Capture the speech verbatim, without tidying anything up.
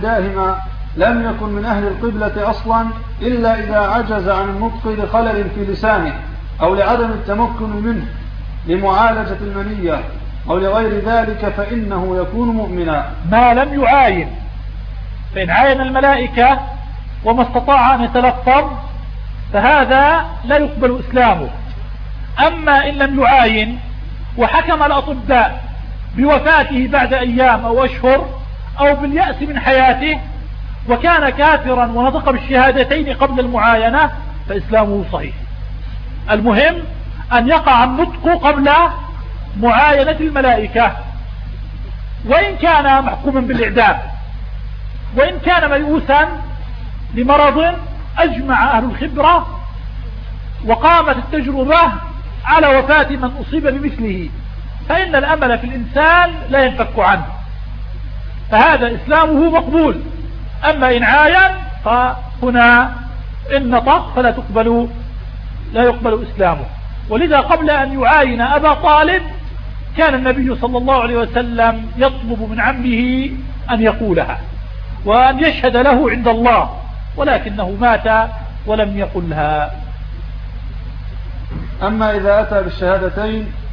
داهما لم يكن من أهل القبلة أصلا إلا إذا عجز عن النطق لخلل في لسانه أو لعدم التمكن منه لمعالجة المنية أو لغير ذلك فإنه يكون مؤمنا ما لم يعاين. فإن عاين الملائكة وما استطاع أن يتلفظ فهذا لا يقبل إسلامه. أما إن لم يعاين وحكم الأطباء بوفاته بعد أيام أو أشهر أو باليأس من حياته وكان كافرا ونطق بالشهادتين قبل المعاينة فإسلامه صحيح. المهم أن يقع النطق قبل معاينة الملائكة، وإن كان محكوما بالإعدام، وإن كان ميؤوسا لمرض أجمع أهل الخبرة وقامت التجربة على وفاة من أصيب بمثله، فإن الأمل في الإنسان لا ينفك عنه، فهذا إسلامه مقبول. أما إن عاين فهنا إن نطق فلا تقبل لا يقبل إسلامه. ولذا قبل أن يعاين أبا طالب كان النبي صلى الله عليه وسلم يطلب من عمه أن يقولها وأن يشهد له عند الله، ولكنه مات ولم يقلها. أما إذا أتى بالشهادتين